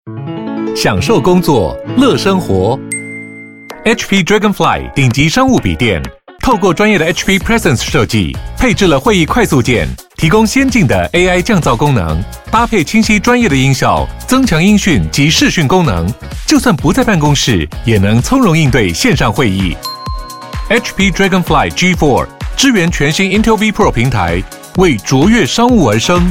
享受工作，乐生活。HP Dragonfly 顶级商务笔电，透过专业的 HP Presence 设计，配置了会议快速键，提供先进的 AI 降噪功能，搭配清晰专业的音效，增强音讯及视讯功能，就算不在办公室，也能从容应对线上会议。HP Dragonfly G4 支援全新 Intel V Pro 平台，为卓越商务而生。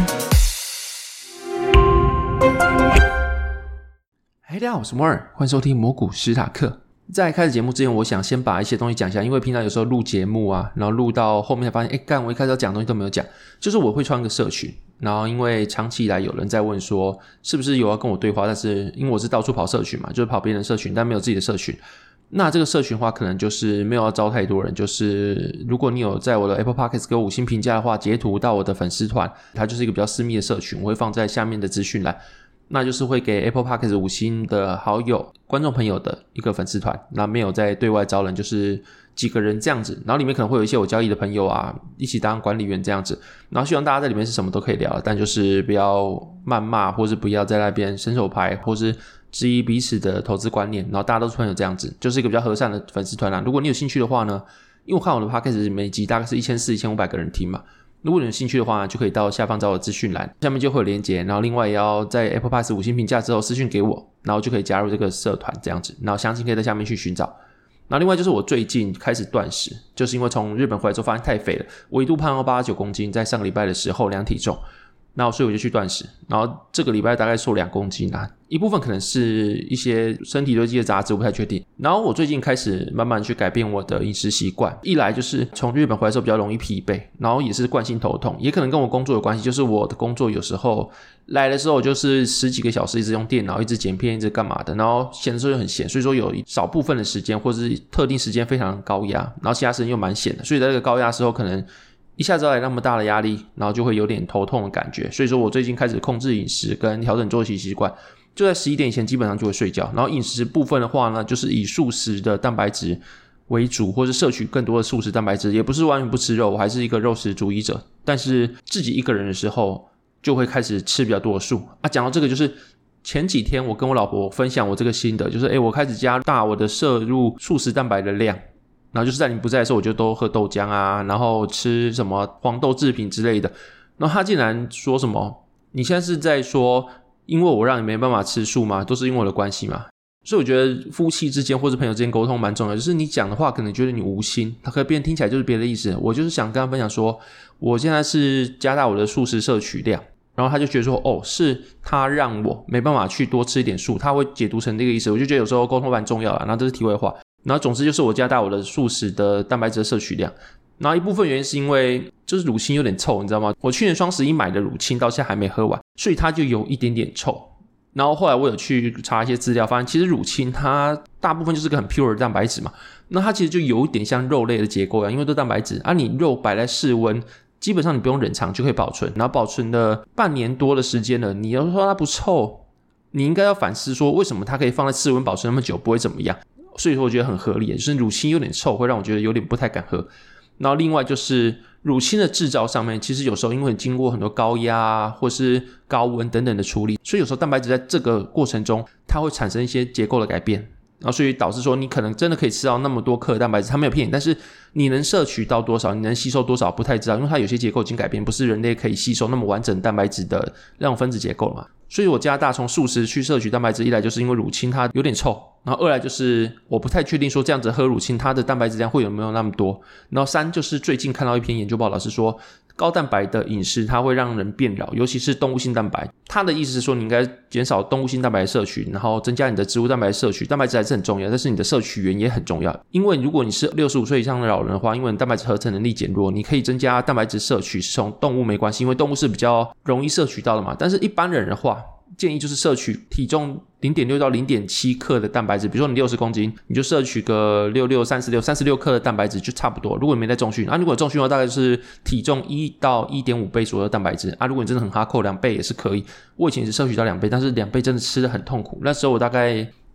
大家好，我是摩尔，欢迎收听魔股史塔克。在开始节目之前，我想先把一些东西讲一下，因为平常有时候录节目啊，然后录到后面才发现，我一开始要讲的东西都没有讲。就是我会创一个社群，然后因为长期以来有人在问说，是不是有要跟我对话，但是因为我是到处跑社群嘛，就是跑别人的社群，但没有自己的社群。那这个社群的话，可能就是没有要招太多人，就是如果你有在我的 Apple Podcast 给我5星评价的话，截图到我的粉丝团，它就是一个比较私密的社群，我会放在下面的资讯栏。那就是会给 Apple Podcast 5星的好友、观众朋友的一个粉丝团，那没有在对外招人，就是几个人这样子，然后里面可能会有一些我交易的朋友啊，一起当管理员这样子，然后希望大家在里面是什么都可以聊，但就是不要谩骂，或是不要在那边伸手牌，或是质疑彼此的投资观念，然后大家都是朋友这样子，就是一个比较和善的粉丝团啦。如果你有兴趣的话呢，因为我看我的 Podcast 每集大概是1400-1500个人听嘛，如果你有兴趣的话，就可以到下方找我的资讯栏，下面就会有连结，然后另外也要在 Apple Podcast 5星评价之后私讯给我，然后就可以加入这个社团这样子，然后详情可以在下面去寻找。然后另外就是我最近开始断食，就是因为从日本回来之后发现太肥了，我一度胖到89公斤，在上个礼拜的时候量体重，然后所以我就去断食，然后这个礼拜大概瘦2公斤啦，一部分可能是一些身体堆积的杂质，我不太确定。然后我最近开始慢慢去改变我的饮食习惯，一来就是从日本回来的时候比较容易疲惫，然后也是惯性头痛，也可能跟我工作有关系，就是我的工作有时候来的时候就是10几个小时一直用电脑，一直剪片，一直干嘛的，然后闲的时候就很闲，所以说有少部分的时间或是特定时间非常高压，然后其他时间又蛮闲的，所以在这个高压的时候可能一下子来那么大的压力，然后就会有点头痛的感觉，所以说我最近开始控制饮食跟调整作息习惯，就在11点以前基本上就会睡觉，然后饮食部分的话呢，就是以素食的蛋白质为主，或是摄取更多的素食蛋白质，也不是完全不吃肉，我还是一个肉食主义者，但是自己一个人的时候就会开始吃比较多的素啊。讲到这个，就是前几天我跟我老婆分享我这个心得，就是我开始加大我的摄入素食蛋白的量，然后就是在你不在的时候我就都喝豆浆啊，然后吃什么黄豆制品之类的，然后他竟然说什么你现在是在说因为我让你没办法吃素吗？都是因为我的关系嘛。所以我觉得夫妻之间或者朋友之间沟通蛮重要的，就是你讲的话可能觉得你无心，他可能别人听起来就是别的意思。我就是想跟他分享说我现在是加大我的素食摄取量，然后他就觉得说是他让我没办法去多吃一点素，他会解读成这个意思。我就觉得有时候沟通蛮重要的，然后这是题外话。然后总之就是我加大我的素食的蛋白质的摄取量，然后一部分原因是因为就是乳清有点臭，你知道吗？我去年双11买的乳清到现在还没喝完，所以它就有一点点臭。然后后来我有去查一些资料，发现其实乳清它大部分就是个很 pure 的蛋白质嘛，那它其实就有一点像肉类的结构一样，因为都蛋白质啊，你肉摆在室温基本上你不用冷藏就可以保存，然后保存了半年多的时间了，你要说它不臭，你应该要反思说为什么它可以放在室温保存那么久不会怎么样。所以说我觉得很合理，就是乳清有点臭会让我觉得有点不太敢喝。然后另外就是乳清的制造上面，其实有时候因为经过很多高压或是高温等等的处理，所以有时候蛋白质在这个过程中它会产生一些结构的改变，然后所以导致说你可能真的可以吃到那么多克的蛋白质，它没有骗你，但是你能摄取到多少，你能吸收多少不太知道，因为它有些结构已经改变，不是人类可以吸收那么完整蛋白质的那种分子结构了嘛。所以我加大从素食去摄取蛋白质，一来就是因为乳清它有点臭，然后二来就是我不太确定说这样子喝乳清它的蛋白质量会有没有那么多，然后三就是最近看到一篇研究报道是说高蛋白的饮食它会让人变老，尤其是动物性蛋白，它的意思是说你应该减少动物性蛋白的摄取，然后增加你的植物蛋白的摄取，蛋白质还是很重要，但是你的摄取源也很重要，因为如果你是65岁以上的老人的话，因为你蛋白质合成能力减弱，你可以增加蛋白质摄取是从动物没关系，因为动物是比较容易摄取到的嘛，但是一般人的话建议就是摄取体重 0.6 到 0.7 克的蛋白质，比如说你60公斤你就摄取个66、36克的蛋白质就差不多，如果你没在重训如果有重训的话大概就是体重1到 1.5 倍左右的蛋白质如果你真的很哈扣2倍也是可以，我以前是摄取到2倍，但是2倍真的吃得很痛苦，那时候我大概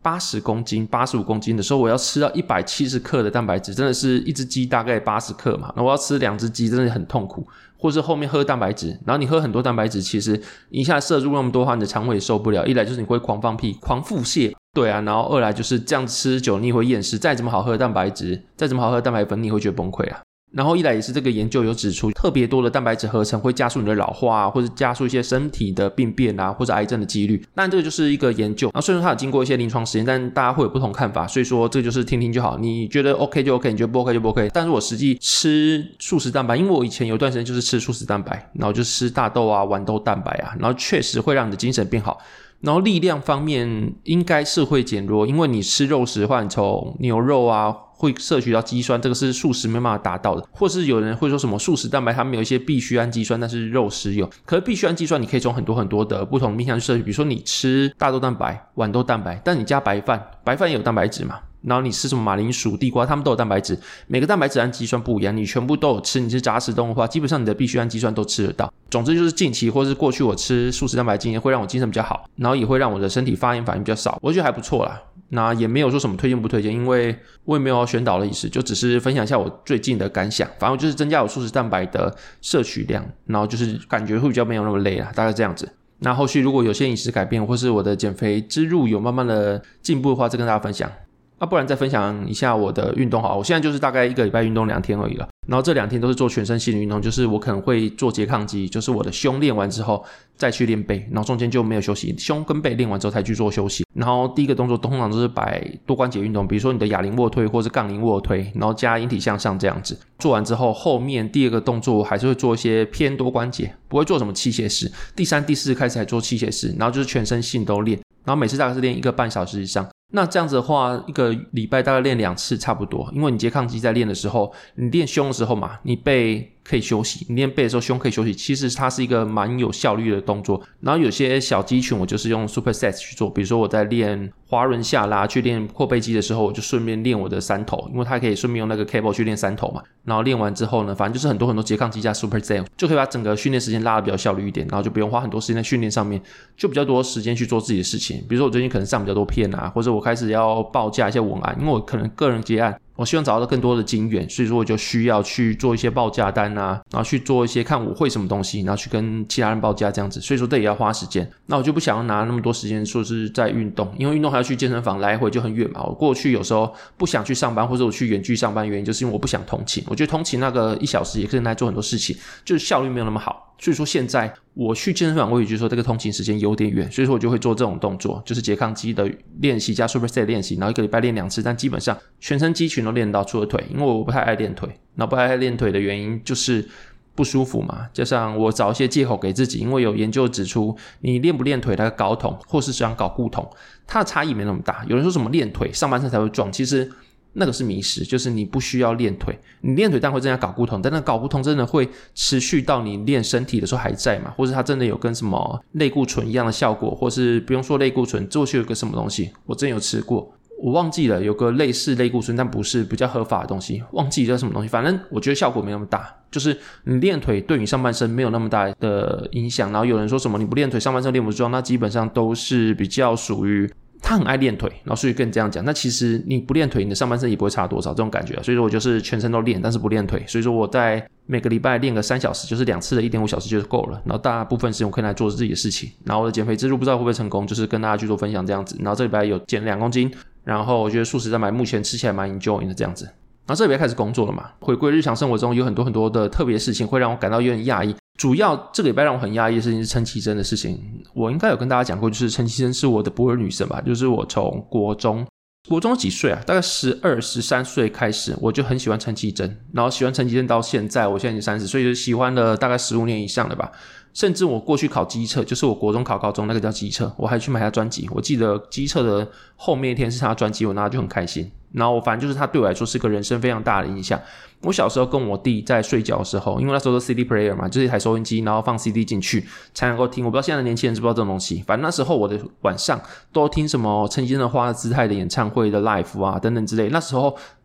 80公斤、85公斤的时候，我要吃到170克的蛋白质，真的是一只鸡大概80克嘛，那我要吃2只鸡，真的很痛苦。或是后面喝蛋白质，然后你喝很多蛋白质，其实一下摄入那么多的话，你的肠胃也受不了。一来就是你会狂放屁、狂腹泻，对啊，然后二来就是这样吃久你会厌食，再怎么好喝的蛋白质，再怎么好喝的蛋白粉，你会觉得崩溃啊。然后一来也是这个研究有指出，特别多的蛋白质合成会加速你的老化啊，或者加速一些身体的病变啊，或者癌症的几率。当然这个就是一个研究，然后虽然说它有经过一些临床实验，但大家会有不同看法，所以说这个就是听听就好，你觉得 OK 就 OK， 你觉得不 OK 就不 OK。但是我实际吃素食蛋白，因为我以前有一段时间就是吃素食蛋白，然后就吃大豆啊、豌豆蛋白啊，然后确实会让你的精神变好。然后力量方面应该是会减弱，因为你吃肉食的话，你从牛肉啊会摄取到肌酸，这个是素食没办法达到的。或是有人会说什么素食蛋白它没有一些必需氨基酸，但是肉食有。可是必需氨基酸你可以从很多的不同的面向去摄取，比如说你吃大豆蛋白、豌豆蛋白，但你加白饭，白饭也有蛋白质嘛，然后你吃什么马铃薯、地瓜，它们都有蛋白质，每个蛋白质氨基酸不一样，你全部都有吃，你是杂食动物的话，基本上你的必需氨基酸都吃得到。总之就是近期或是过去我吃素食蛋白经验会让我精神比较好，然后也会让我的身体发炎反应比较少，我觉得还不错啦。那也没有说什么推荐不推荐，因为我也没有要宣导的意思，就只是分享一下我最近的感想。反正就是增加我素食蛋白的摄取量，然后就是感觉会比较没有那么累啦，大概这样子。那后续如果有些饮食改变或是我的减肥之路有慢慢的进步的话，再跟大家分享。不然再分享一下我的运动好，我现在就是大概1个礼拜运动2天而已了，然后这2天都是做全身性的运动，就是我可能会做拮抗肌，就是我的胸练完之后再去练背，然后中间就没有休息，胸跟背练完之后才去做休息。然后第一个动作通常都是摆多关节运动，比如说你的哑铃卧推或是杠铃卧推，然后加引体向上这样子。做完之后后面第二个动作我还是会做一些偏多关节，不会做什么器械式，第3、第4开始才做器械式，然后就是全身性都练，然后每次大概是练1个半小时以上。那这样子的话1个礼拜大概练2次差不多，因为你拮抗肌在练的时候，你练胸的时候嘛，你背可以休息，你练背的时候胸可以休息，其实它是一个蛮有效率的动作。然后有些小肌群我就是用 supersets 去做，比如说我在练滑轮下拉去练阔背肌的时候，我就顺便练我的三头，因为它可以顺便用那个 cable 去练三头嘛。然后练完之后呢，反正就是很多拮抗肌加 superset 就可以把整个训练时间拉得比较效率一点，然后就不用花很多时间在训练上面，就比较多时间去做自己的事情。比如说我最近可能上比较多片啊，或者我开始要报价一些文案，因为我可能个人接案，我希望找到更多的金源，所以说我就需要去做一些报价单啊，然后去做一些看我会什么东西，然后去跟其他人报价这样子，所以说这也要花时间。那我就不想要拿那么多时间说是在运动，因为运动还要去健身房来回就很远嘛。我过去有时候不想去上班，或者我去远距上班，原因就是因为我不想通勤，我觉得通勤那个1小时也可以拿来做很多事情，就是效率没有那么好。所以说现在我去健身房，我也觉得说这个通勤时间有点远，所以说我就会做这种动作，就是拮抗肌的练习加 superset 练习，然后1个礼拜练2次，但基本上全身肌群都练到，除了腿，因为我不太爱练腿。然后不太爱练腿的原因就是不舒服嘛，加上我找一些借口给自己，因为有研究指出，你练不练腿那个睾酮或是想睾固酮，它的差异没那么大。有人说什么练腿上半身才会壮，其实那个是迷失，就是你不需要练腿，你练腿当然会增加睾固酮，但那睾固酮真的会持续到你练身体的时候还在嘛？或是它真的有跟什么类固醇一样的效果，或是不用说类固醇，做去有个什么东西，我真有吃过，我忘记了，有个类似类固醇但不是比较合法的东西，忘记叫什么东西，反正我觉得效果没那么大，就是你练腿对你上半身没有那么大的影响。然后有人说什么你不练腿上半身练不壮，那基本上都是比较属于他很爱练腿，然后所以跟你这样讲，那其实你不练腿你的上半身也不会差多少这种感觉。所以说我就是全身都练，但是不练腿，所以说我在每个礼拜练个3小时，就是2次的 1.5 小时就够了，然后大部分时间我可以来做自己的事情。然后我的减肥之路不知道会不会成功，就是跟大家去做分享这样子。然后这礼拜有减2公斤，然后我觉得素食蛋白目前吃起来蛮 enjoying 的这样子。然后这礼拜开始工作了嘛，回归日常生活中有很多的特别事情会让我感到有点讶异。主要这个礼拜让我很讶异的事情是陈绮贞的事情，我应该有跟大家讲过，就是陈绮贞是我的不二女神吧，就是我从国中几岁啊，大概12、13岁开始我就很喜欢陈绮贞，然后喜欢陈绮贞到现在，我现在已经30岁，就喜欢了大概15年以上了吧。甚至我过去考基测，就是我国中考高中那个叫基测，我还去买他专辑，我记得基测的后面一天是他专辑，我拿到就很开心。然后我反正就是他对我来说是个人生非常大的影响。我小时候跟我弟在睡觉的时候，因为那时候是 CD player 嘛，就是一台收音机，然后放 CD 进去才能够听。我不知道现在的年轻人知不知道这种东西，反正那时候我的晚上都听什么陈绮贞的花的姿态的演唱会的 live 啊等等之类。那时候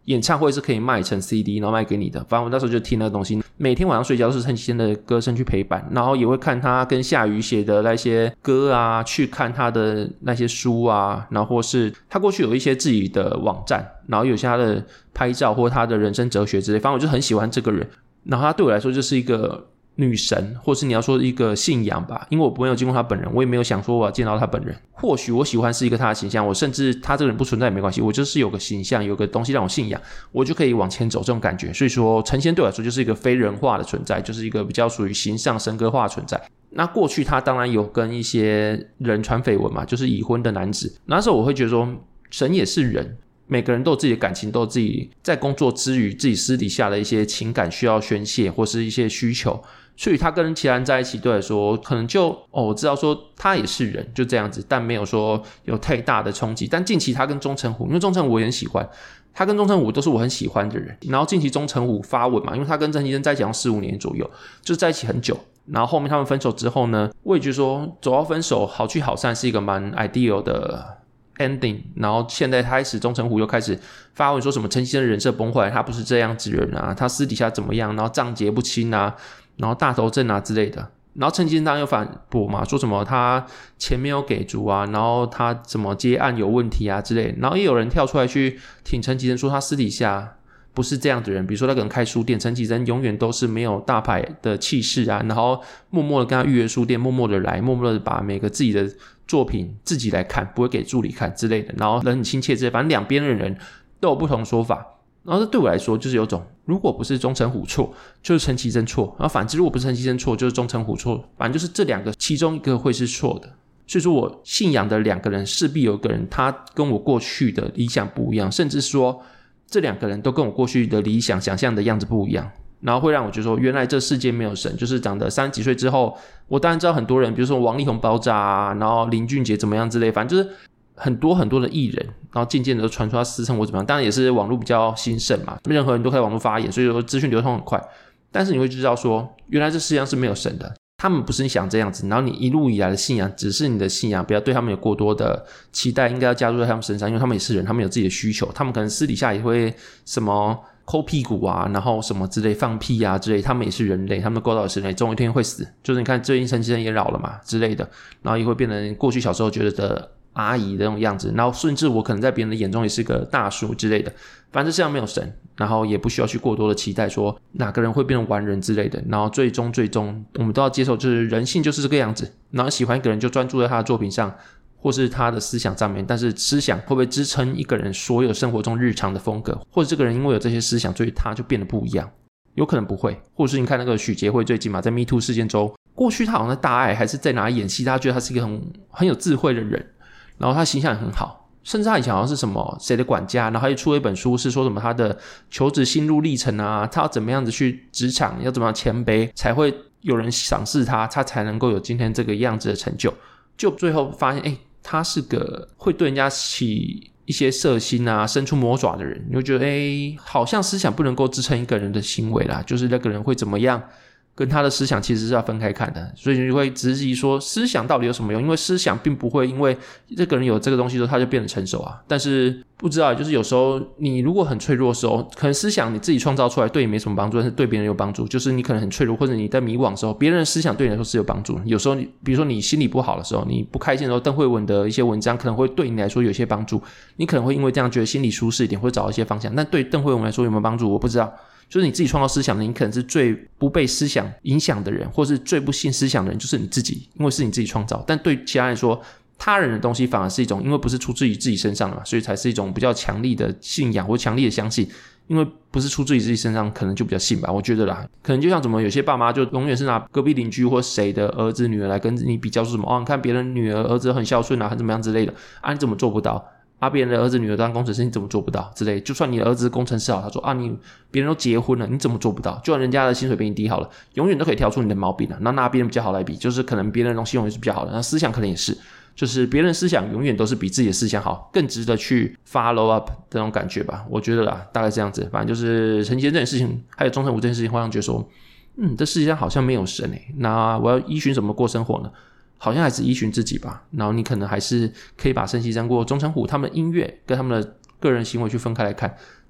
演唱会是可以卖成 CD 然后卖给你的，反正我那时候就听那个东西，每天晚上睡觉都是陈绮贞的歌声去陪伴，然后也会看他跟夏宇写的那些歌啊，去看他的那些书啊，然后或是他过去有一些自己的网站，然后有些他的拍照或他的人生哲学之类，反正我就很喜欢这个人，然后他对我来说就是一个女神，或是你要说一个信仰吧，因为我没有见过他本人，我也没有想说我要见到他本人，或许我喜欢是一个他的形象，我甚至他这个人不存在也没关系，我就是有个形象，有个东西让我信仰，我就可以往前走，这种感觉。所以说陈绮贞对我来说就是一个非人化的存在，就是一个比较属于形象神格化的存在。那过去他当然有跟一些人传绯闻嘛，就是已婚的男子，那时候我会觉得说神也是人，每个人都有自己的感情，都有自己在工作之余自己私底下的一些情感需要宣泄或是一些需求，所以他跟其他人在一起对我来说可能就我知道说他也是人，就这样子，但没有说有太大的冲击。但近期他跟钟成虎，因为钟成虎我也很喜欢，他跟钟成虎都是我很喜欢的人，然后近期钟成虎发文嘛，因为他跟陈绮贞在一起好像4-5年左右，就是在一起很久，然后后面他们分手之后呢，我也觉得说走到分手好聚好散是一个蛮 ideal 的ending， 然后现在开始钟成虎又开始发文说什么陈绮贞的人设崩坏，他不是这样子人啊，他私底下怎么样，然后账节不清啊，然后大头症啊之类的，然后陈绮贞当然又反驳嘛，说什么他钱没有给足啊，然后他怎么接案有问题啊之类的，然后也有人跳出来去挺陈绮贞，说他私底下不是这样的人，比如说他可能开书店，陈绮贞永远都是没有大牌的气势啊，然后默默的跟他预约书店，默默的来，默默的把每个自己的作品自己来看，不会给助理看之类的，然后人很亲切之类，反正两边的人都有不同说法。然后这对我来说就是有种，如果不是钟成虎错，就是陈绮贞错，然后反之如果不是陈绮贞错，就是钟成虎错，反正就是这两个其中一个会是错的。所以说我信仰的两个人势必有一个人他跟我过去的理想不一样，甚至说这两个人都跟我过去的理想想象的样子不一样，然后会让我觉得说原来这世界没有神，就是长得30几岁之后，我当然知道很多人比如说王力宏爆炸啊，然后林俊杰怎么样之类，反正就是很多很多的艺人，然后渐渐的传出他私生活怎么样，当然也是网络比较兴盛嘛，任何人都可以网络发言，所以说资讯流通很快，但是你会知道说原来这世界上是没有神的，他们不是你想这样子，然后你一路以来的信仰只是你的信仰，不要对他们有过多的期待，应该要加入在他们身上，因为他们也是人，他们有自己的需求，他们可能私底下也会什么抠屁股啊，然后什么之类放屁啊之类，他们也是人类，他们的构造也是人类，总有一天会死，就是你看最近陈绮贞也老了嘛之类的，然后也会变成过去小时候觉得的阿姨的那种样子，然后甚至我可能在别人的眼中也是个大叔之类的，反正这世上没有神，然后也不需要去过多的期待说哪个人会变成完人之类的，然后最终我们都要接受就是人性就是这个样子，然后喜欢一个人就专注在他的作品上或是他的思想上面，但是思想会不会支撑一个人所有生活中日常的风格，或者这个人因为有这些思想所以他就变得不一样，有可能不会。或者是你看那个许杰辉最近嘛，在 MeToo 事件中，过去他好像在大爱还是在哪里演戏，大家觉得他是一个很有智慧的人，然后他形象也很好，甚至他以前好像是什么谁的管家，然后他又出了一本书是说什么他的求职心路历程啊，他要怎么样子去职场，要怎么样谦卑才会有人赏识他，他才能够有今天这个样子的成就，就最后发现他是个会对人家起一些色心啊伸出魔爪的人，你会觉得好像思想不能够支撑一个人的行为啦，就是那个人会怎么样跟他的思想其实是要分开看的，所以你会质疑说思想到底有什么用，因为思想并不会因为这个人有这个东西之后他就变得成熟啊。但是不知道，就是有时候你如果很脆弱的时候，可能思想你自己创造出来对你没什么帮助，但是对别人有帮助，就是你可能很脆弱或者你在迷惘的时候，别人的思想对你来说是有帮助的。有时候比如说你心里不好的时候，你不开心的时候，邓慧文的一些文章可能会对你来说有些帮助，你可能会因为这样觉得心里舒适一点，会找到一些方向，但对邓慧文来说有没有帮助我不知道。就是你自己创造思想的，你可能是最不被思想影响的人，或是最不信思想的人，就是你自己，因为是你自己创造。但对其他人说，他人的东西反而是一种，因为不是出自于自己身上的嘛，所以才是一种比较强力的信仰或强力的相信。因为不是出自于自己身上，可能就比较信吧，我觉得啦。可能就像怎么有些爸妈就永远是拿隔壁邻居或谁的儿子女儿来跟你比较，说什么你看别人女儿儿子很孝顺啊，很怎么样之类的啊，你怎么做不到？别人的儿子女儿当工程师你怎么做不到之类，就算你的儿子工程师好，他说你别人都结婚了你怎么做不到，就算人家的薪水比你低好了，永远都可以挑出你的毛病了，拿别人比较好来比，就是可能别人的东西永远是比较好的，那思想可能也是，就是别人思想永远都是比自己的思想好，更值得去 follow up 这种感觉吧，我觉得啦，大概这样子。反正就是陈绮贞这件事情还有钟成武这件事情，会让觉得说这世界上好像没有神那我要依循什么过生活呢？好像还是依循自己吧，然后你可能还是可以把陈绮贞过钟成虎他们的音乐跟他们的个人行为去分开来看，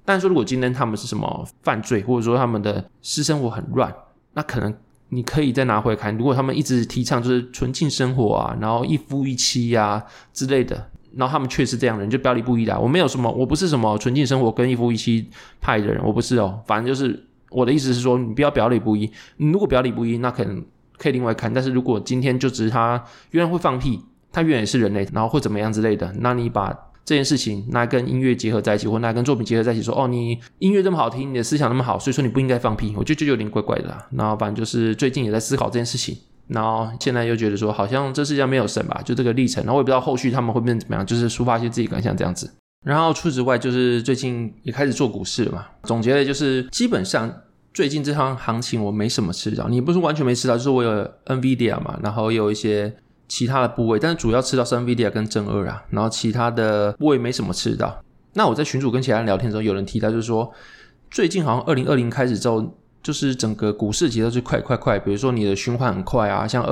但是说如果今天他们是什么犯罪，或者说他们的私生活很乱，那可能你可以再拿回来看。如果他们一直提倡就是纯净生活啊，然后一夫一妻啊之类的，然后他们确实这样的人就表里不一啦。我不是什么纯净生活跟一夫一妻派的人，我不是哦。反正就是我的意思是说，你不要表里不一。你如果表里不一，那可能可以另外看。但是如果今天就只是他原来会放屁，他原来也是人类，然后会怎么样之类的，那你把这件事情拿跟音乐结合在一起，或拿跟作品结合在一起，说你音乐这么好听，你的思想那么好，所以说你不应该放屁，我觉得就有点怪怪的啦。然后反正就是最近也在思考这件事情，然后现在又觉得说好像这世界上没有神吧，就这个历程，然后我也不知道后续他们会变成怎么样，就是抒发一些自己感想这样子。然后除此之外，就是最近也开始做股市了嘛，总结的就是基本上最近这场行情我没什么吃到，你不是完全没吃到，就是我有 NVIDIA 嘛，然后有一些其他的部位，但是主要吃到是 NVIDIA 跟正二啊，然后其他的部位没什么吃到。那我在群组跟其他人聊天的时候，有人提到就是说，最近好像2020开始之后，就是整个股市节奏就快，比如说你的循环很快啊，像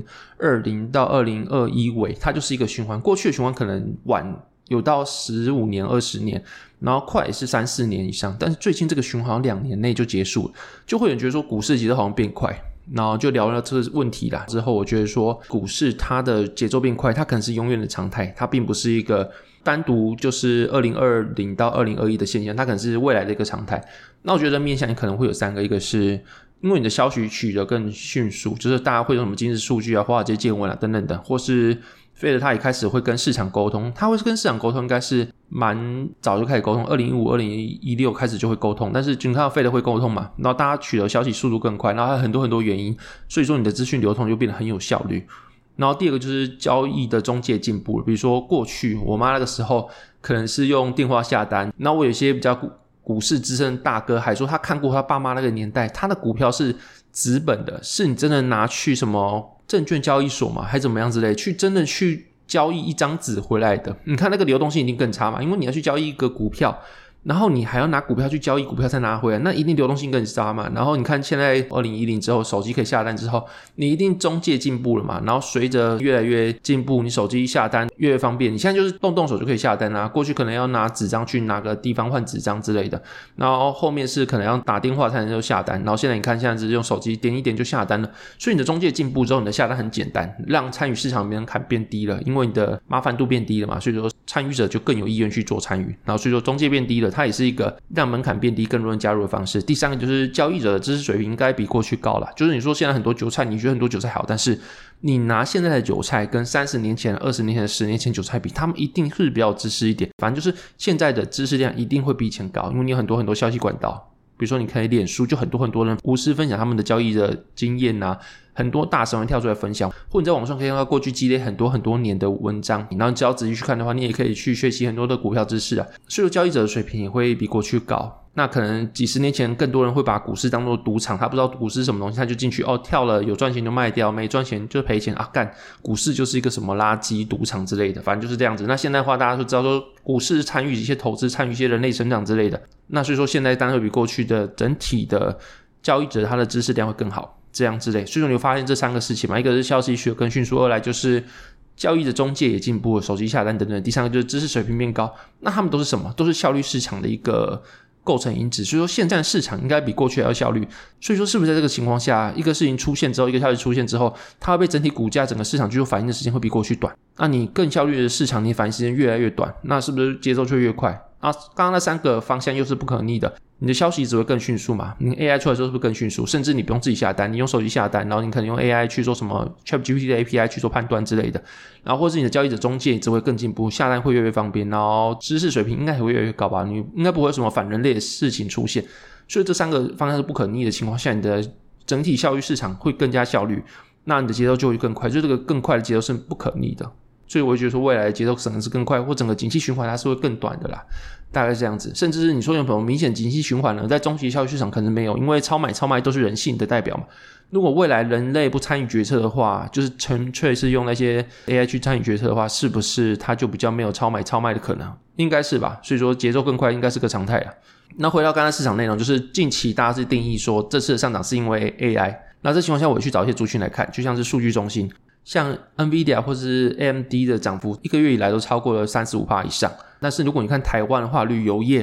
2020到2021尾，它就是一个循环。过去的循环可能晚有到15年、20年，然后快也是3-4年以上，但是最近这个循环2年内就结束了，就会有人觉得说股市节奏好像变快。然后就聊了这个问题啦，之后我觉得说股市它的节奏变快，它可能是永远的常态，它并不是一个单独就是2020到2021的现象，它可能是未来的一个常态。那我觉得面向可能会有3个，一个是因为你的消息取得更迅速，就是大家会用什么今日数据啊、华尔街见闻啊等等等，或是Fed 他也开始会跟市场沟通，他会跟市场沟通应该是蛮早就开始沟通，2015、2016开始就会沟通，但是你看到 Fed 会沟通嘛，然后大家取得消息速度更快，然后还有很多原因，所以说你的资讯流通就变得很有效率。然后第二个就是交易的中介进步了，比如说过去我妈那个时候可能是用电话下单，那我有些比较股市资深大哥还说他看过他爸妈那个年代，他的股票是纸本的，是你真的拿去什么证券交易所嘛，还怎么样之类，去真的去交易一张纸回来的。你看那个流动性一定更差嘛，因为你要去交易一个股票，然后你还要拿股票去交易股票再拿回来，那一定流动性更差嘛。然后你看现在2010之后手机可以下单之后，你一定中介进步了嘛，然后随着越来越进步，你手机下单越来越方便，你现在就是动手就可以下单啊，过去可能要拿纸张去哪个地方换纸张之类的，然后后面是可能要打电话才能够下单，然后现在你看现在只是用手机点一点就下单了，所以你的中介进步之后，你的下单很简单，让参与市场门槛变低了，因为你的麻烦度变低了嘛，所以说参与者就更有意愿去做参与，然后所以说中介变低了，它也是一个让门槛变低更多人加入的方式。第3个就是交易者的知识水平应该比过去高啦，就是你说现在很多韭菜，你觉得很多韭菜好，但是你拿现在的韭菜跟30年前、20年前、10年前韭菜比，他们一定是比较有知识一点，反正就是现在的知识量一定会比以前高，因为你有很多消息管道，比如说你可以脸书就很多人无私分享他们的交易的经验啊，很多大神会跳出来分享，或者你在网上可以看到过去积累很多年的文章，然后你只要仔细去看的话，你也可以去学习很多的股票知识啊，所以说交易者的水平也会比过去高。那可能几十年前更多人会把股市当作赌场，他不知道股市是什么东西，他就进去跳了有赚钱就卖掉，没赚钱就赔钱啊，干股市就是一个什么垃圾赌场之类的，反正就是这样子。那现在的话大家就知道说股市参与一些投资，参与一些人类成长之类的，那所以说现在当然会比过去的整体的交易者他的知识量会更好，这样之类。所以说你会发现这3个事情嘛，一个是消息取得更迅速，二来就是交易的中介也进步了，手机下单等等，第3个就是知识水平变高。那他们都是什么？都是效率市场的一个构成因子，所以说现在的市场应该比过去还要效率，所以说是不是在这个情况下，一个事情出现之后，一个消息出现之后，它会被整体股价整个市场去做反应的时间会比过去短，那你更效率的市场，你反应时间越来越短，那是不是节奏就越快啊？刚刚那3个方向又是不可逆的，你的消息只会更迅速嘛，你 AI 出来之后是不是更迅速，甚至你不用自己下单，你用手机下单，然后你可能用 AI 去做什么 ChatGPT 的 API 去做判断之类的，然后或是你的交易者中介只会更进步，下单会越来越方便，然后知识水平应该也会越来越高吧，你应该不会有什么反人类的事情出现，所以这3个方向是不可逆的情况下，你的整体效率市场会更加效率，那你的节奏就会更快，就这个更快的节奏是不可逆的，所以我觉得说未来的节奏可能是更快，或整个景气循环它是会更短的啦，大概是这样子。甚至是你说有没有明显景气循环呢？在中期效率市场可能没有，因为超买都是人性的代表嘛。如果未来人类不参与决策的话，就是纯粹是用那些 AI 去参与决策的话，是不是它就比较没有超买的可能？应该是吧，所以说节奏更快应该是个常态啦。那回到刚才市场内容，就是近期大家是定义说这次的上涨是因为 AI， 那这情况下我也去找一些族群来看，就像是数据中心，像 NVIDIA 或是 AMD 的涨幅一个月以来都超过了 35% 以上，但是如果你看台湾的话，旅游业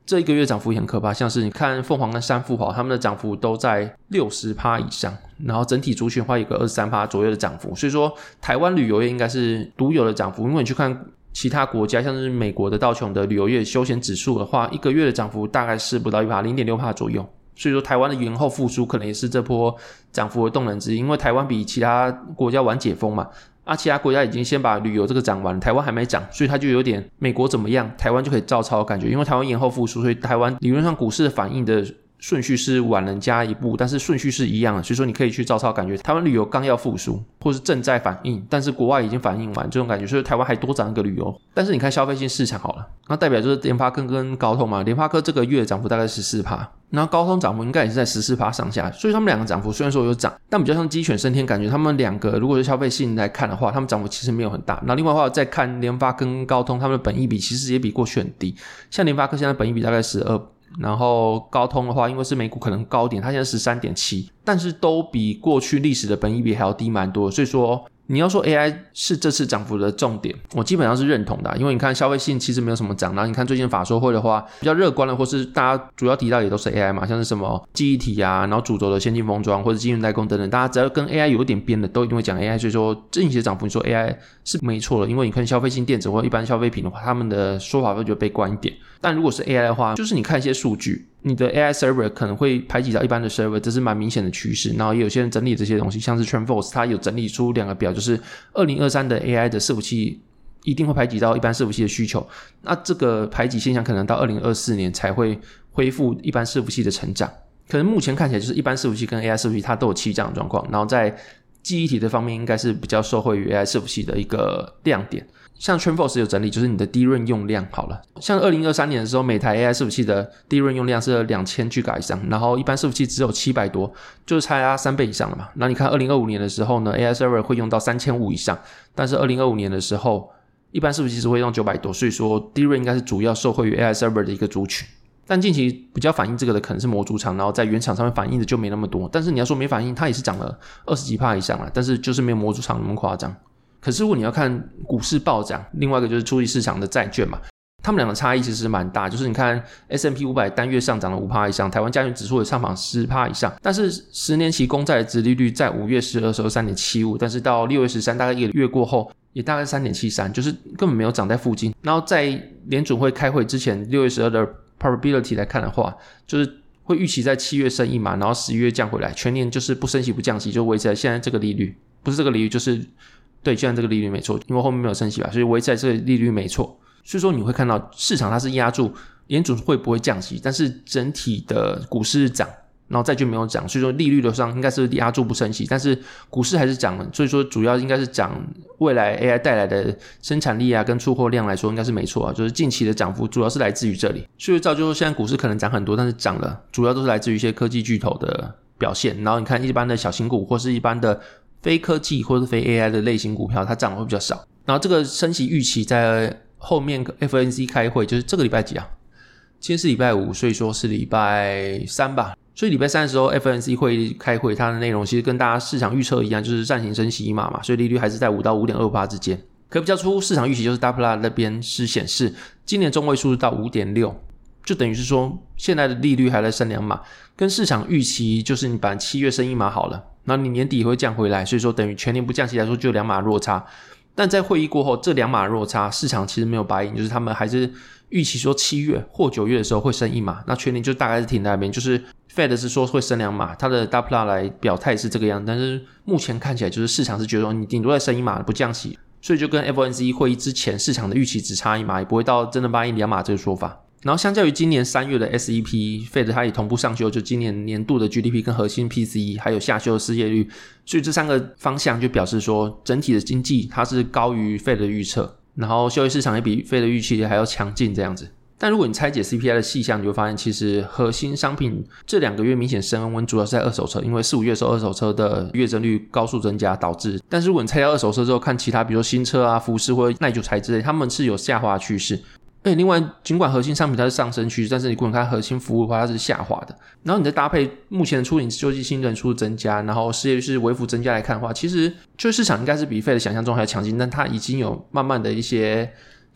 这一个月涨幅也很可怕，像是你看凤凰跟三富豪他们的涨幅都在 60% 以上，然后整体族群的话有个 23% 左右的涨幅，所以说台湾旅游业应该是独有的涨幅，因为你去看其他国家像是美国的道琼的旅游业休闲指数的话，一个月的涨幅大概是不到 1%， 0.6% 左右，所以说台湾的延后复苏可能也是这波涨幅的动能之一，因为台湾比其他国家晚解封嘛，其他国家已经先把旅游这个涨完，台湾还没涨，所以它就有点美国怎么样台湾就可以照抄的感觉，因为台湾延后复苏，所以台湾理论上股市的反应的顺序是晚人家一步，但是顺序是一样的，所以说你可以去照抄感觉台湾旅游刚要复苏或是正在反应，但是国外已经反应完这种感觉，所以台湾还多涨一个旅游。但是你看消费性市场好了，那代表就是联发科跟高通嘛，联发科这个月涨幅大概 14%， 然后高通涨幅应该也是在 14% 上下，所以他们两个涨幅虽然说有涨，但比较像鸡犬升天，感觉他们两个如果是消费性来看的话，他们涨幅其实没有很大。那另外的话再看联发跟高通他们的本益比其实也比过去很低，像联发科现在本益比大概12，然后高通的话因为是美股可能高点，它现在 13.7， 但是都比过去历史的本益比还要低蛮多，所以说你要说 AI 是这次涨幅的重点，我基本上是认同的因为你看消费性其实没有什么涨，然后你看最近法说会的话比较乐观的或是大家主要提到也都是 AI 嘛，像是什么记忆体啊，然后主轴的先进封装或者晶圆代工等等，大家只要跟 AI 有一点边的都一定会讲 AI， 所以说近期的涨幅你说 AI 是没错的，因为你看消费性电子或一般消费品的话，他们的说法会觉得悲观一点，但如果是 AI 的话，就是你看一些数据，你的 AI server 可能会排挤到一般的 server， 这是蛮明显的趋势，然后也有些人整理这些东西，像是 TrendForce 它有整理出两个表，就是2023的 AI 的伺服器一定会排挤到一般伺服器的需求，那这个排挤现象可能到2024年才会恢复一般伺服器的成长，可能目前看起来就是一般伺服器跟 AI 伺服器它都有起涨的状况，然后在记忆体的方面应该是比较受惠于 AI 伺服器的一个亮点。像 TrendForce 有整理，就是你的DRAM用量好了，像2023年的时候每台 AI 伺服器的 DRAM用量是2000 GB 以上，然后一般伺服器只有700多，就是差3倍以上了嘛。那你看2025年的时候呢 AI server 会用到3500以上，但是2025年的时候一般伺服器只会用900多，所以说 DRAM 应该是主要受惠于 AI server 的一个族群。但近期比较反映这个的可能是模组厂，然后在原厂上面反映的就没那么多，但是你要说没反映，它也是涨了20几%以上啦，但是就是没有模组厂那么夸张。可是如果你要看股市暴涨，另外一个就是初级市场的债券嘛，他们两个差异其实蛮大，就是你看 S&P 500 单月上涨了 5% 以上，台湾加权指数也上涨 10% 以上，但是10年期公债的殖利率在5月12的时候 3.75， 但是到6月13大概一个月过后也大概 3.73， 就是根本没有涨在附近。然后在联准会开会之前6月12的 probability 来看的话，就是会预期在7月升一码，然后11月降回来，全年就是不升息不降息，就维持在现在这个利率，不是这个利率就是对，既然这个利率没错，因为后面没有升息吧，所以维持在这个利率没错。所以说你会看到市场它是压住联准会不会降息，但是整体的股市涨，然后债券没有涨，所以说利率的上应该是压住不升息，但是股市还是涨了，所以说主要应该是涨未来 AI 带来的生产力啊跟出货量来说应该是没错啊，就是近期的涨幅主要是来自于这里，所以造就现在股市可能涨很多，但是涨了主要都是来自于一些科技巨头的表现，然后你看一般的小型股或是一般的非科技或是非 AI 的类型股票它涨得会比较少，然后这个升息预期在后面 FOMC 开会就是这个礼拜几啊？今天是礼拜5，所以说是礼拜3吧，所以礼拜3的时候 FOMC 会议开会，它的内容其实跟大家市场预测一样，就是暂行升息1码嘛，所以利率还是在5到 5.28% 之间，可比较出市场预期就是 Doppler 那边是显示今年中位数到 5.6， 就等于是说现在的利率还在升2码，跟市场预期就是你把7月升1码好了，然后你年底会降回来，所以说等于全年不降息来说就2码落差，但在会议过后这2码落差市场其实没有buy in，就是他们还是预期说7月或9月的时候会升1码，那全年就大概是停在那边，就是 Fed 是说会升2码，他的 Doppler 来表态是这个样，但是目前看起来就是市场是觉得你顶多在升1码不降息，所以就跟 FOMC 会议之前市场的预期只差1码，也不会到真的buy in 2码这个说法。然后相较于今年3月的 SEP Fed 它也同步上修，就今年年度的 GDP 跟核心 PCE 还有下修的失业率，所以这3个方向就表示说整体的经济它是高于 Fed 的预测，然后就业市场也比 Fed 的预期还要强劲这样子。但如果你拆解 CPI 的细项，你就会发现其实核心商品这2个月明显升温，主要是在二手车，因为4、5月的时候二手车的月增率高速增加导致，但是如果你拆掉二手车之后看其他比如说新车啊、服饰或者耐久材之类，他们是有下滑趋势。另外尽管核心商品它是上升趋势，但是你如果看核心服务的话它是下滑的，然后你再搭配目前的初领救济金人数增加，然后失业率是微幅增加来看的话，其实就市场应该是比 Fed 想象中还要强劲，但它已经有慢慢的一些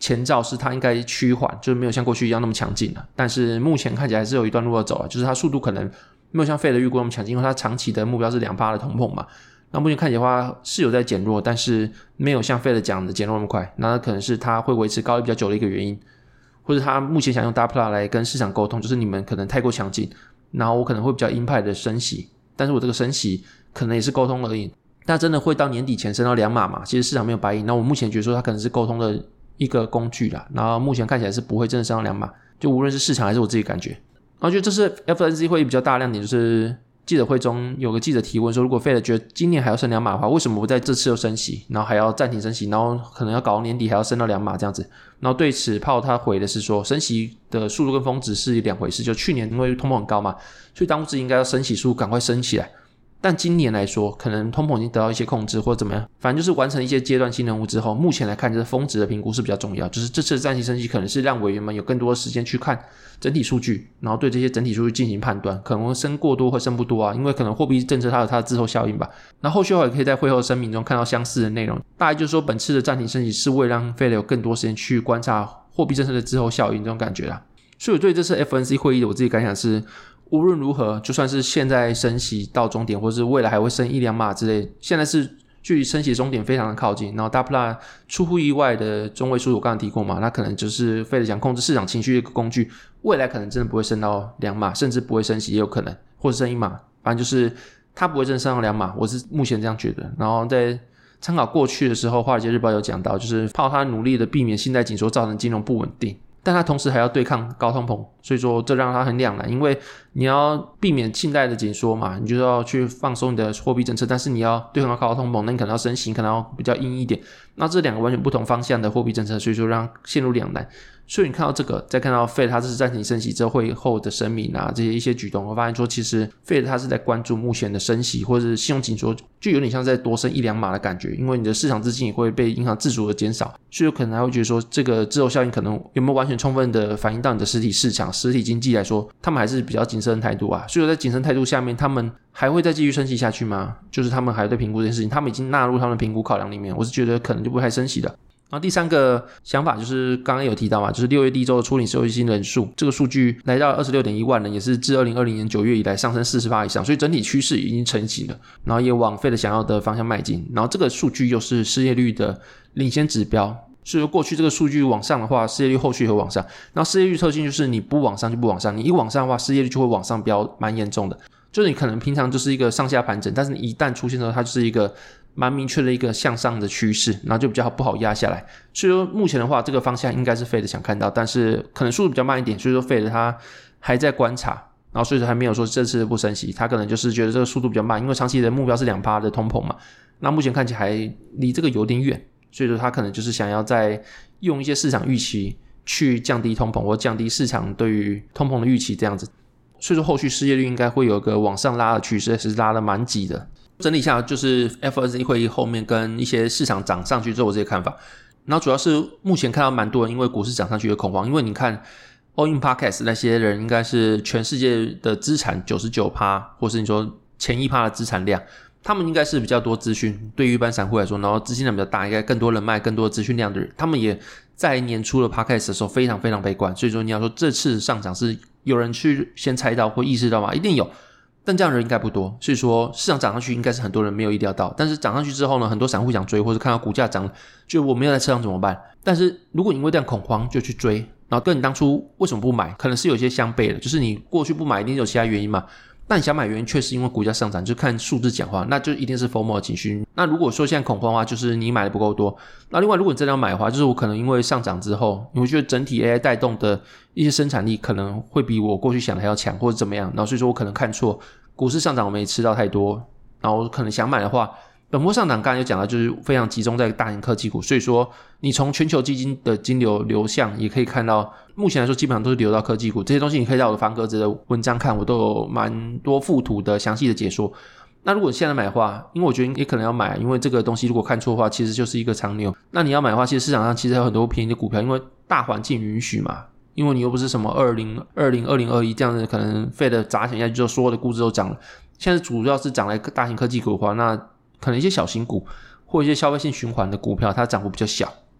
前兆是它应该趋缓，就是没有像过去一样那么强劲了。但是目前看起来还是有一段路要走了，就是它速度可能没有像Fed预估那么强劲，因为它长期的目标是 2% 的通膨嘛。那目前看起来的话是有在减弱，但是没有像Fed讲的减弱那么快。那可能是它会维持高利比较久的一个原因，或者它目前想用 Dopla 来跟市场沟通，就是你们可能太过强劲，然后我可能会比较鹰派的升息，但是我这个升息可能也是沟通而已。但真的会到年底前升到2码嘛？其实市场没有白银。那我目前觉得说它可能是沟通的一个工具啦，然后目前看起来是不会真的升到2码，就无论是市场还是我自己感觉。然后觉得这是 FOMC 会议比较大的亮点，就是记者会中有个记者提问说，如果 Fed 觉得今年还要升2码的话，为什么不在这次又升息，然后还要暂停升息，然后可能要搞到年底还要升到2码这样子？然后对此Powell他回的是说，升息的速度跟峰值是两回事，就去年因为通膨很高嘛，所以当时应该要升息速度赶快升起来。但今年来说，可能通膨已经得到一些控制或者怎么样，反正就是完成一些阶段性任务之后，目前来看就是峰值的评估是比较重要，就是这次的暂停升息可能是让委员们有更多的时间去看整体数据，然后对这些整体数据进行判断，可能会升过多或升不多啊，因为可能货币政策它有它的滞后效应吧。然后后续也可以在会后声明中看到相似的内容，大概就是说本次的暂停升息是为了让 Fed 有更多时间去观察货币政策的滞后效应这种感觉啦。所以我对这次 FOMC 会议的我自己感想是，无论如何，就算是现在升息到终点，或是未来还会升1-2码之类，现在是距离升息的终点非常的靠近。然后 Dopla 出乎意外的中位数我刚才提过嘛，那可能就是 Fed 想控制市场情绪的一个工具，未来可能真的不会升到2码，甚至不会升息也有可能，或者升1码，反正就是它不会真的升到2码，我是目前这样觉得。然后在参考过去的时候，华尔街日报有讲到，就是Powell他努力的避免信贷紧缩造成金融不稳定，但他同时还要对抗高通膨，所以说这让他很两难，因为你要避免信贷的紧缩嘛，你就要去放松你的货币政策，但是你要对抗高通膨，那你可能要升息，可能要比较硬一点，那这两个完全不同方向的货币政策，所以说让陷入两难。所以你看到这个，再看到 Fed 他这是暂停升息之后会后的声明啊，这些一些举动，我发现说其实 Fed 他是在关注目前的升息或者是信用紧缩，就有点像在多升1-2码的感觉，因为你的市场资金也会被银行自主的减少，所以有可能还会觉得说这个滞后效应可能有没有完全充分的反映到你的实体市场、实体经济来说，他们还是比较谨慎的态度啊。所以在谨慎态度下面，他们还会再继续升息下去吗？就是他们还在评估这件事情，他们已经纳入他们的评估考量里面，我是觉得可能就不会太升息的。然后第三个想法就是刚刚有提到嘛，就是6月第一周的初领失业金人数，这个数据来到 26.1 万人，也是自2020年9月以来上升 40% 以上，所以整体趋势已经成型了，然后也往Fed想要的方向迈进。然后这个数据又是失业率的领先指标，所以说过去这个数据往上的话，失业率后续也会往上。然后失业率特性就是你不往上就不往上，你一往上的话，失业率就会往上飙，蛮严重的。就是你可能平常就是一个上下盘整，但是你一旦出现的时候，它就是一个蛮明确的一个向上的趋势，然后就比较不好压下来。所以说目前的话，这个方向应该是 Fed 想看到，但是可能速度比较慢一点，所以说 Fed 它还在观察，然后所以说还没有说这次不升息，他可能就是觉得这个速度比较慢，因为长期的目标是 2% 的通膨嘛，那目前看起来还离这个有点远，所以说他可能就是想要再用一些市场预期去降低通膨，或降低市场对于通膨的预期这样子。所以说后续失业率应该会有一个往上拉的趋势，是拉得蛮急的。整理一下就是 FOMC 会议后面跟一些市场涨上去之后这些看法，然后主要是目前看到蛮多人因为股市涨上去的恐慌，因为你看 All In Podcast 那些人应该是全世界的资产 99%， 或是你说前 1% 的资产量，他们应该是比较多资讯，对于一般散户来说，然后资金量比较大，应该更多人脉更多的资讯量的人，他们也在年初的 Podcast 的时候非常非常悲观，所以说你要说这次上涨是有人去先猜到或意识到吗？一定有，但这样的人应该不多，所以说市场涨上去应该是很多人没有意料到，但是涨上去之后呢，很多散户想追，或者看到股价涨了，就我没有在车上怎么办？但是如果你因为这样恐慌就去追，然后跟你当初为什么不买可能是有些相悖的，就是你过去不买一定有其他原因嘛，但你想买原因却是因为股价上涨，就看数字讲话，那就一定是 FOMO 的情绪。那如果说现在恐慌的话，就是你买的不够多。那另外如果你真的要买的话，就是我可能因为上涨之后，你会觉得整体 AI 带动的一些生产力可能会比我过去想的还要强，或者怎么样，然后所以说我可能看错，股市上涨我没吃到太多，然后我可能想买的话，本波上涨刚才就讲到就是非常集中在大型科技股，所以说你从全球基金的金流流向也可以看到，目前来说基本上都是流到科技股，这些东西你可以在我的方格子的文章看，我都有蛮多附图的详细的解说。那如果现在买的话，因为我觉得也可能要买，因为这个东西如果看错的话其实就是一个长牛，那你要买的话其实市场上其实还有很多便宜的股票，因为大环境允许嘛，因为你又不是什么2020、2021这样的，可能 Fed 砸钱下去之后所有的估值都涨了，现在主要是涨来大型科技股的话，那可能一些小型股或一些消费性循环的股票它涨幅比较小，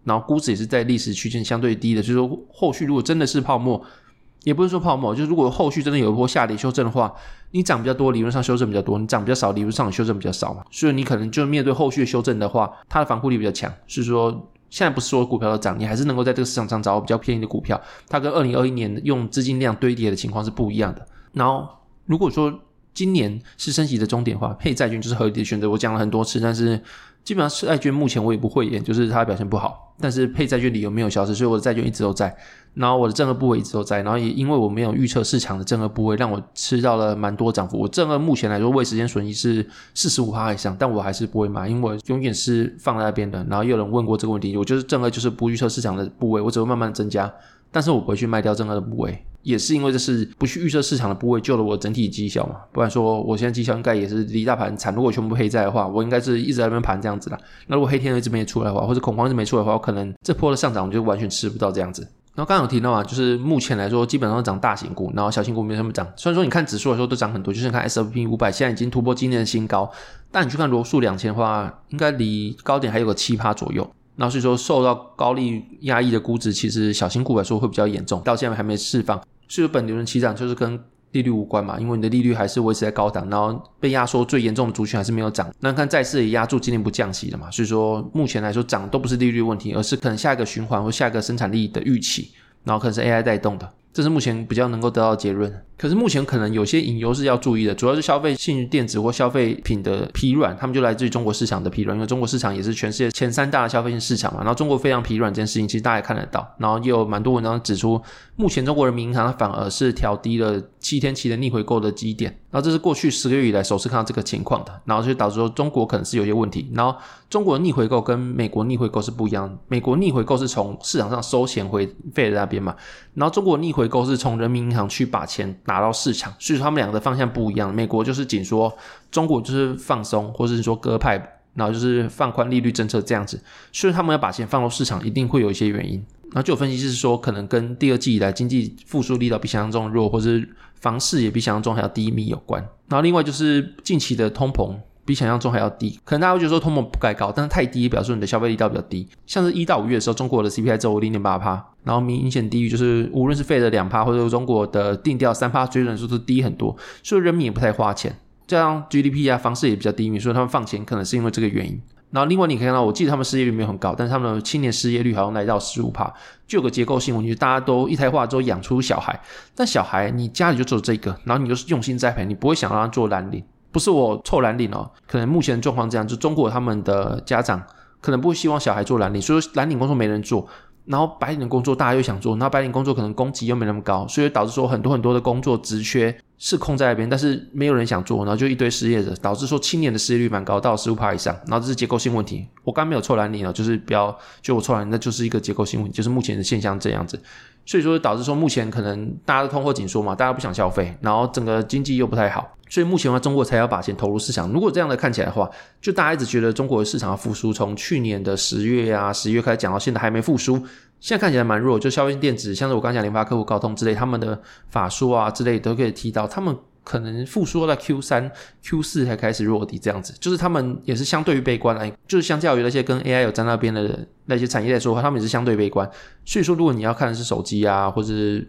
然后估值也是在历史区间相对低的，就是说后续如果真的是泡沫，也不是说泡沫，就是如果后续真的有一波下跌修正的话，你涨比较多理论上修正比较多，你涨比较少理论上修正比较少嘛，所以你可能就面对后续的修正的话，它的防护力比较强，是说现在不是所有股票都涨，你还是能够在这个市场上找到比较便宜的股票，它跟2021年用资金量堆叠的情况是不一样的。然后如果说今年是升息的终点的话，配债券就是合理的选择，我讲了很多次，但是基本上债券目前我也不会演，就是它的表现不好，但是配债券理由没有消失，所以我的债券一直都在，然后我的正额部位一直都在，然后也因为我没有预测市场的正额部位，让我吃到了蛮多涨幅。我正额目前来说未实现损益是 45% 以上，但我还是不会买，因为我永远是放在那边的。然后也有人问过这个问题，我就是正额就是不预测市场的部位，我只会慢慢增加，但是我不会去卖掉正额的部位，也是因为这是不去预测市场的部位救了我整体绩效嘛，不然说我现在绩效应该也是离大盘惨，如果全部配债的话，我应该是一直在那边盘这样子啦。那如果黑天鹅一直没出来的话，或者恐慌一直没出来的话，我可能这波的上涨我就完全吃不到这样子。然后刚刚有提到嘛，就是目前来说基本上都涨大型股，然后小型股没什么涨。虽然说你看指数的时候都涨很多，就是你看 S&P 500现在已经突破今年的新高，但你去看罗素2000的话，应该离高点还有个 7% 左右。然后所以说受到高利压抑的估值，其实小型股来说会比较严重，到现在还没释放。所以本轮起涨就是跟利率无关嘛，因为你的利率还是维持在高档，然后被压缩最严重的族群还是没有涨。那看债市也压住今年不降息了嘛，所以说目前来说涨都不是利率问题，而是可能下一个循环或下一个生产力的预期，然后可能是 AI 带动的，这是目前比较能够得到的结论。可是目前可能有些隐忧是要注意的，主要是消费性电子或消费品的疲软，他们就来自于中国市场的疲软，因为中国市场也是全世界前3大的消费性市场嘛，然后中国非常疲软这件事情其实大家也看得到，然后也有蛮多文章指出，目前中国人民银行反而是调低了7天期的逆回购的基点，然后这是过去10个月以来首次看到这个情况的，然后就导致说中国可能是有些问题。然后中国的逆回购跟美国逆回购是不一样的，美国逆回购是从市场上收钱回费的那边嘛，然后中国逆回购是从人民银行去把钱拿到市场，所以说他们两个的方向不一样。美国就是紧缩，中国就是放松，或是说鸽派，然后就是放宽利率政策这样子，所以他们要把钱放到市场一定会有一些原因。然后就有分析是说可能跟第二季以来经济复苏力道比想象中弱，或是房市也比想象中还要低迷有关。然后另外就是近期的通膨比想象中还要低，可能大家会觉得说通膨不该高，但是太低表示你的消费力道比较低。像是1到5月的时候，中国的 CPI 只有 0.8%， 然后明显低于就是无论是Fed的 2% 或者中国的定调 3% 水准都低很多，所以人民也不太花钱，这样 GDP 啊房市也比较低迷，所以他们放钱可能是因为这个原因。然后另外你可以看到，我记得他们失业率没有很高，但是他们的青年失业率好像来到 15%， 就有个结构性问题，大家都一胎化之后养出小孩，但小孩你家里就只有这个，然后你就是用心栽培，你不会想让他做蓝领，不是我臭蓝领哦，可能目前的状况这样，就中国他们的家长可能不会希望小孩做蓝领，所以蓝领工作没人做，然后白领的工作大家又想做，然后白领工作可能供给又没那么高，所以导致说很多的工作职缺是空在那边，但是没有人想做，然后就一堆失业者，导致说青年的失业率蛮高，到 15% 以上，然后这是结构性问题。我刚没有臭蓝领哦，就是不要就我臭蓝领，那就是一个结构性问题，就是目前的现象这样子。所以说导致说目前可能大家都通货紧缩嘛，大家不想消费，然后整个经济又不太好，所以目前的话中国才要把钱投入市场。如果这样的看起来的话，就大家一直觉得中国的市场要复苏，从去年的10月啊11月开始讲到现在还没复苏，现在看起来蛮弱，就消费性电子像是我刚才讲联发科、高通之类，他们的法说啊之类都可以提到，他们可能复苏在 Q3 Q4 才开始落地这样子，就是他们也是相对于悲观来，就是相较于那些跟 AI 有沾那边的那些产业来说的话，他们也是相对悲观。所以说如果你要看的是手机啊或者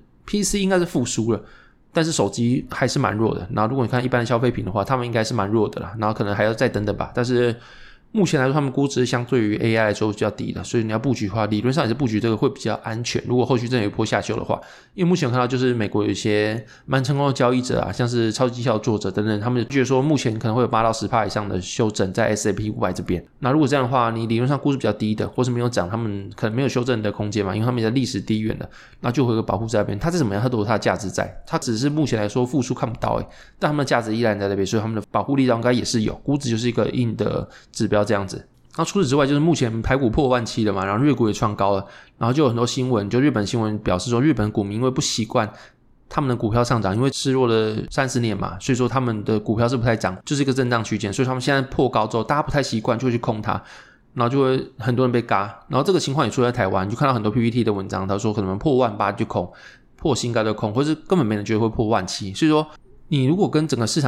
PC 应该是复苏了，但是手机还是蛮弱的，然后如果你看一般的消费品的话，他们应该是蛮弱的啦，然后可能还要再等等吧，但是目前来说他们估值相对于 AI 来说比较低的，所以你要布局的话理论上也是布局这个会比较安全，如果后续真的有一波下修的话。因为目前我看到就是美国有一些蛮成功的交易者啊，像是超级绩效作者等等，他们觉得说目前可能会有8到 10% 以上的修正在 S&P 500 这边。那如果这样的话，你理论上估值比较低的或是没有涨，他们可能没有修正的空间嘛，因为他们在历史低远的，那就会有个保护在那边，它是怎么样它都有它的价值在，它只是目前来说复苏看不到但他们的价值依然在那边，所以他们的保护力道应该也是有，估值就是一个硬的指标这样子。然后除此之外就是目前台股破17000了嘛，然后日股也创高了，然后就有很多新闻，就日本新闻表示说日本股民因为不习惯他们的股票上涨，因为失落了30年嘛，所以说他们的股票是不太涨，就是一个震荡区间，所以他们现在破高之后大家不太习惯就会去空它，然后就会很多人被嘎，然后这个情况也出在台湾，就看到很多 PPT 的文章，他说可能破18000就空，破新高就空，或是根本没人觉得会破17000，所以说你如果跟整个市场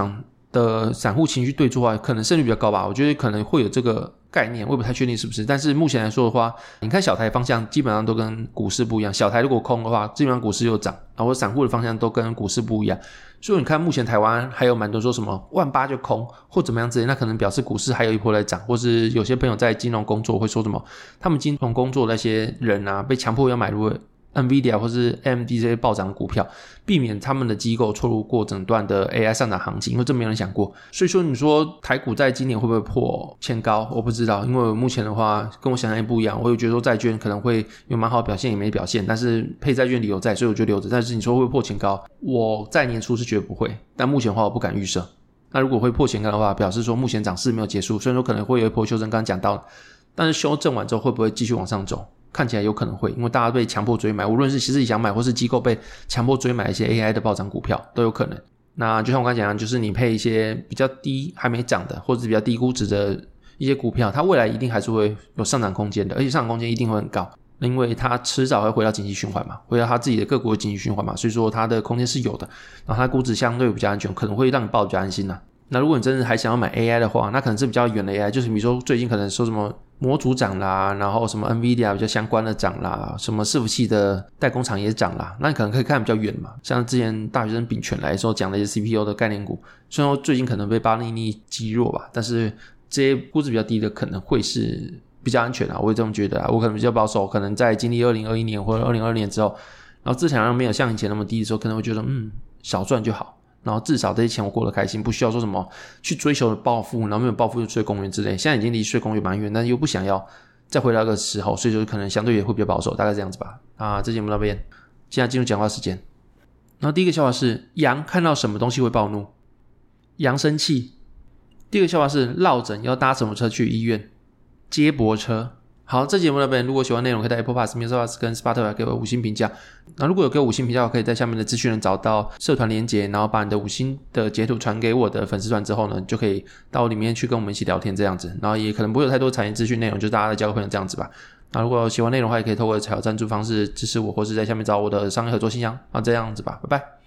的散户情绪对出的话，可能胜率比较高吧，我觉得可能会有这个概念，我也不太确定是不是，但是目前来说的话，你看小台方向基本上都跟股市不一样，小台如果空的话，基本上股市又涨，然后散户的方向都跟股市不一样，所以你看目前台湾还有蛮多说什么18000就空或怎么样之类，那可能表示股市还有一波在涨，或是有些朋友在金融工作会说什么，他们金融工作的那些人啊，被强迫要买入NVIDIA 或是 AMD 这些暴涨股票，避免他们的机构错入过整段的 AI 上涨行情，因为这没有人想过。所以说你说台股在今年会不会破前高，我不知道，因为目前的话跟我想象也不一样，我有觉得说债券可能会有蛮好的表现也没表现，但是配债券理由在，所以我就留着。但是你说会不会破前高，我在年初是觉得不会，但目前的话我不敢预设。那如果会破前高的话，表示说目前涨势没有结束，虽然说可能会有一波修正，刚刚讲到，但是修正完之后会不会继续往上走，看起来有可能会，因为大家被强迫追买，无论是其实想买或是机构被强迫追买一些 AI 的暴涨股票都有可能。那就像我刚才讲的，就是你配一些比较低还没涨的或者是比较低估值的一些股票，它未来一定还是会有上涨空间的，而且上涨空间一定会很高，因为它迟早会回到经济循环嘛，回到它自己的个股的经济循环嘛，所以说它的空间是有的，然后它估值相对比较安全，可能会让你抱得比较安心啦。那如果你真的还想要买 AI 的话，那可能是比较远的 AI， 就是比如说最近可能说什么模组涨啦，然后什么 NVIDIA 比较相关的涨啦，什么伺服器的代工厂也涨啦，那你可能可以看比较远嘛，像之前大学生丙权来的时候讲的一些 CPU 的概念股，虽然说最近可能被巴尼尼击弱吧，但是这些估值比较低的可能会是比较安全啊，我也这么觉得啊，我可能比较保守，可能在经历2021年或者2022年之后，然后资产量没有像以前那么低的时候，可能会觉得小赚就好，然后至少这些钱我过得开心，不需要说什么去追求暴富，然后没有暴富就睡公园之类，现在已经离睡公园蛮远，但是又不想要再回到那个时候，所以就可能相对也会比较保守，大概这样子吧。这节目到这边，现在进入讲话时间。然后第一个笑话是羊看到什么东西会暴怒？羊生气。第二个笑话是落枕要搭什么车去医院？接驳车。好，这节目到这边，如果喜欢内容可以在 Apple Podcast、Mr. Podcast 跟 Spotify 给我5星评价。那如果有给我5星评价，我可以在下面的资讯栏找到社团连结，然后把你的5星的截图传给我的粉丝团之后呢，就可以到里面去跟我们一起聊天这样子。然后也可能不会有太多产业资讯内容，就是大家来交个朋友这样子吧。那如果喜欢内容的话，也可以透过小赞助方式支持我，或是在下面找我的商业合作信箱。这样子吧，拜拜。